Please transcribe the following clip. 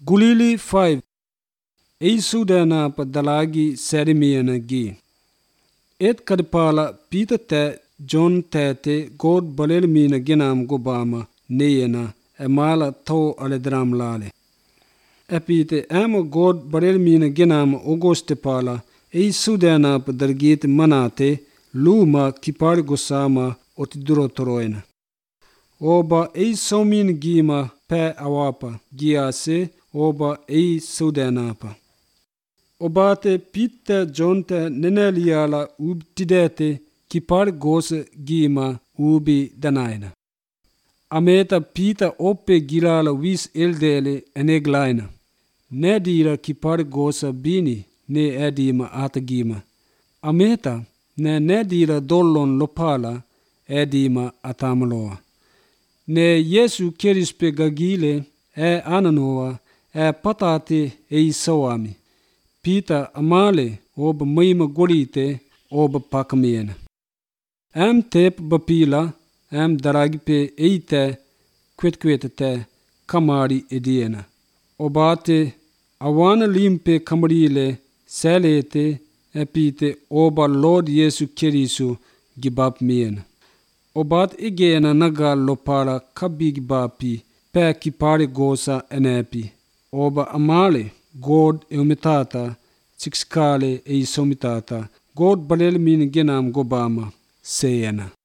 Gulili 5 Eisudana padalagi serimiana gi. Et kadpala Peter te John te God balel mina ginam gobama neyena emala to aledram lale. Epite ema God balel mina ginam ogoste pala Eisudana padargit manate luma kipar gosama otiduro toroina. Oba Eisomin gima pe awapa giase oba Eisudanapa. Obate Peter John te neneliala ubtidete kipar gose gima ubi danaina. Ameta Peter oppe gilala wis eldele eneglaina. Nedira kipar gosa bini ne edima atagima. Ameta ne nedira dollon lopala edima atamaloa. Ne Yesu kerispe gagile ananoa patate isawami. Peter amale oba maima golite oba pakamiena. Tep bapila daragipe eite kwetkwetete kamari ediena. Obate awana limpe kamarile selete epite oba Lord Yesu Kerisu gibap miena. Obat igena nagal lopara kabig bapi pe kipare gosa enepi. Oba amale God eumitata sikskale eisomitata God balel min genam gobama seyena.